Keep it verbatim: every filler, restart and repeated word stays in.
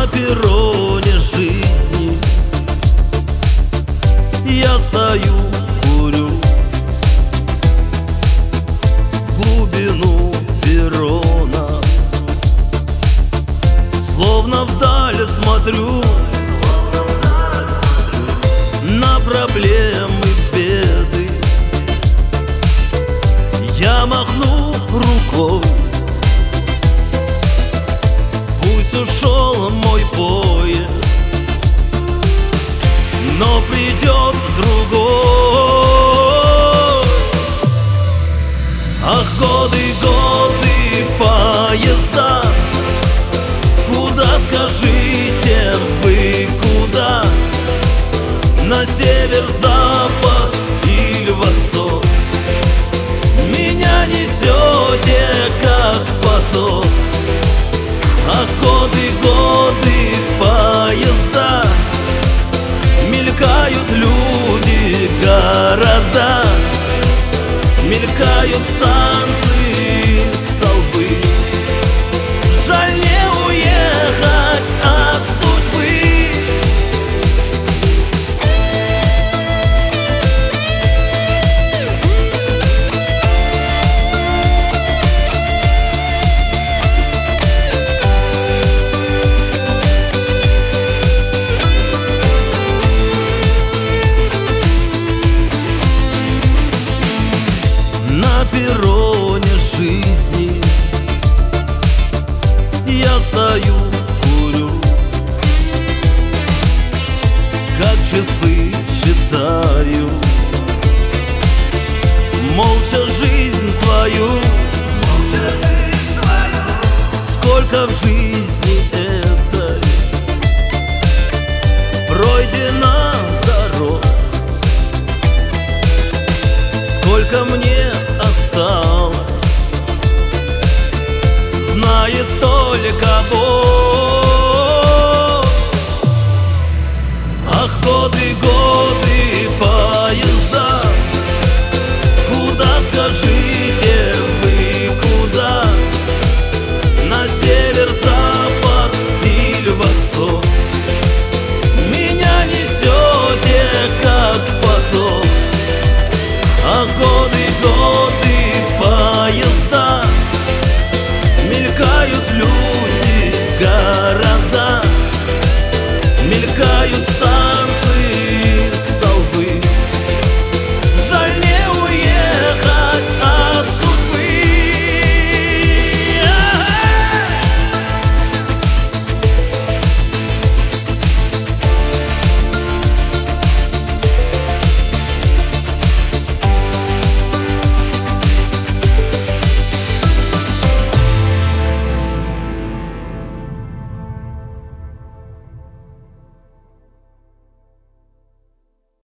перроне жизни я стою, курю в глубину перрона, словно вдаль смотрю на проблемы, беды. Я махну рукой, пусть ушел мой поезд, но придет другой. Ах, годы, годы, поезда, куда, скажите вы, куда? На север, запад или восток? Меня несете, как поток. Ах, годы, годы, поезда, мелькают люди, города, мелькают станции, столбы. Жаль не уехать от судьбы. На перроне жизни я стою, курю, как часы считаю, молча жизнь свою. Сколько в жизни этой пройдено дорог, сколько мне